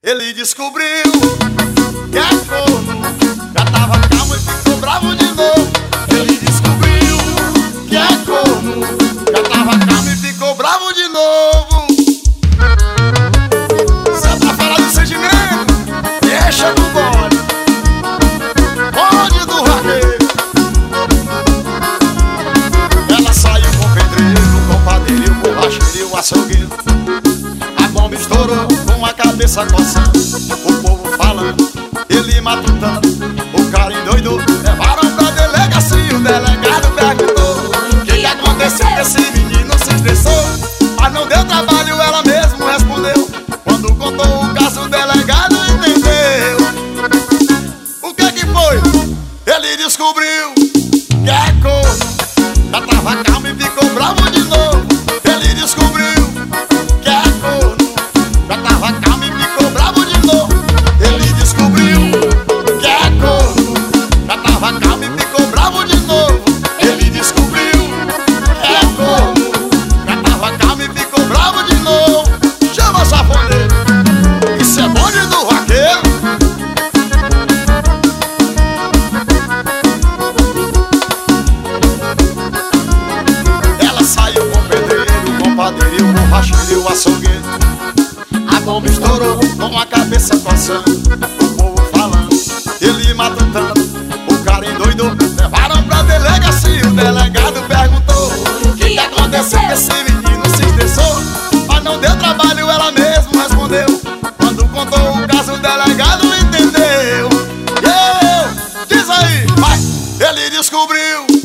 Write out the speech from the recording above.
Ele descobriu que é corno, já tava calmo e ficou bravo de novo. Ele descobriu que é corno, já tava calmo e ficou bravo de novo. Cê tá fora do sentimento, deixa no bode, bode do raqueiro. Ela saiu com o pedreiro, com o padeiro, o borracheiro e o açougueiro. A bomba estourou com a cabeça coçando, o povo falando, ele matutando. O cara endoidou, levaram pra delegacia. O delegado perguntou o que aconteceu, que esse menino se estressou. Mas não deu trabalho, ela mesmo respondeu. Quando contou o caso, o delegado entendeu. O que foi? Ele descobriu que é corno, já tava calmo e ficou bravo de novo. Ele descobriu que é corno, já tava calmo e ficou bravo de novo. Ele descobriu que é corno, já tava calmo e ficou bravo de novo. Ele descobriu que é corno, já tava calmo e ficou bravo de novo. Chama a safoneiro, isso é bonde do vaqueiro. Ela saiu com o pedreiro, com o padeiro, o borracheiro e o açougueiro. A bomba estourou com a cabeça coçando, o povo falando, ele matutando. O cara endoidou, levaram pra delegacia. O delegado perguntou o que aconteceu, que esse menino se estressou. Mas não deu trabalho, ela mesmo respondeu. Quando contou o caso, o delegado entendeu. Diz aí, vai! Ele descobriu